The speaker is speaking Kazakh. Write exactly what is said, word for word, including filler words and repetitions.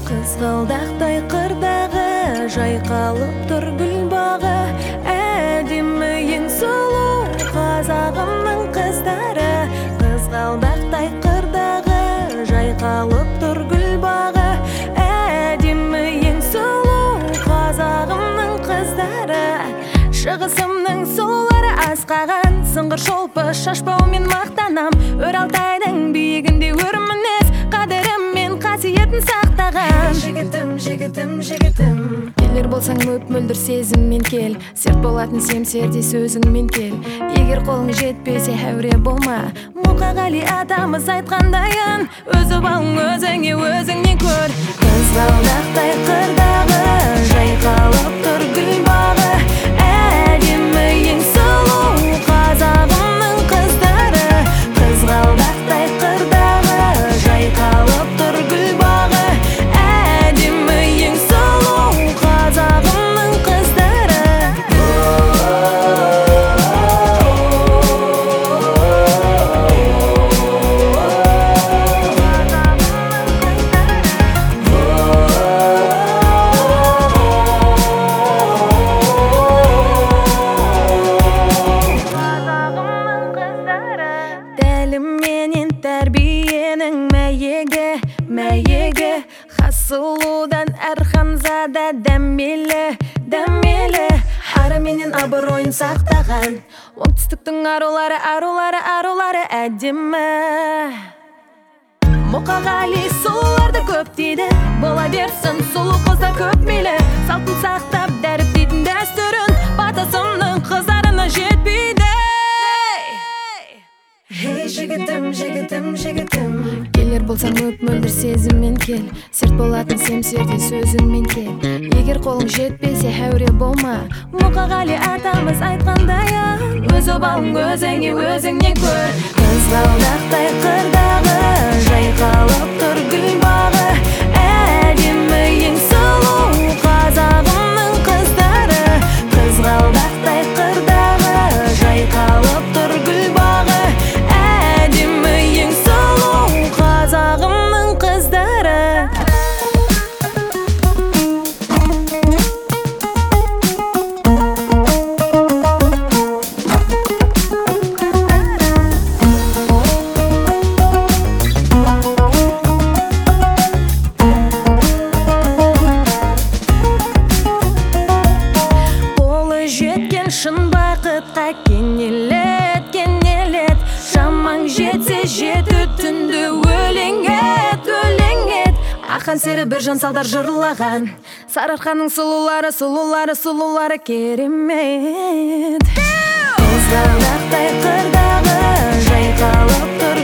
Қызғалдақтай қырдағы жайқалып тұр гүл бағы, әдемі ең сұлу қазағымның қыздары. Қызғалдақтай қырдағы жайқалып тұр гүл бағы, әдемі ең сұлу қазағымның қыздары. Шығысымның сұлулары асқаған, сыңғыр шолпы шашбаумен мақтанам. Өр-Алтайдың биігінде өр мінез, қадірім мен қасиетін сақтаған. Жігітім, жігітім, жігітім, келер болсаң мөп-мөлдір сезіммен кел, серт болатын семсердей сөзіңмен кел. Егер қолың жетпесе әуре болма, Мұқағали атамыз айтқандайын, өзі балың өзіңе өзіңнен көр. Қызғалдақтай қырдағы жайқалып тұр гүл бағы, әдемі ең сұлу қазағымның қыздары. Қызғалдақтай қырдағы жайқалып тұр гүл бағы, әдемі ең сұлу қазағымның қыздары. Тәлімменен тәрбиенің мәйегі, мәйегі, хасылудан әр ханзада дәмелі, дәмелі. Ары менен абыройын сақтаған, оңтүстіктің арулары, арулары, арулары әдемі. Мұқағали сұлуларды көп дейді, бола берсін сұлу қыздар көп мейлі. Салтын сақтап дәріптейтін дәстүрін, батасымның қыздарына жетпейді. Ей жігітім, жігітім, жігітім, келер болсаң мөп-мөлдір сезіммен кел, серт болатын семсердей сөзіңмен кел. Егер қолың жетпесе әуре болма, Мұқағали атамыз айтқандайын, өзі балың өзіңе өзіңнен көр. Қызғалдақтай қырдағы жайқалып тұр гүл бағы, әдемі ең сұлу қазағымның қыздары. Қызғалдақтай қырдағы жайқалып тұр гүл бағы, әдемі ең сұлу қазағымның қыздары. Қолы жеткен шын бақытқа кенелет, кенелет. Шамаң жетсе жеті түнді өлең ет, өлең ет. Ақан сері бір жан салдар жырлаған, Сарыарқаның сұлулары, сұлулары, сұлулары керемет. Қызғалдақтай қырдағы жайқалып тұр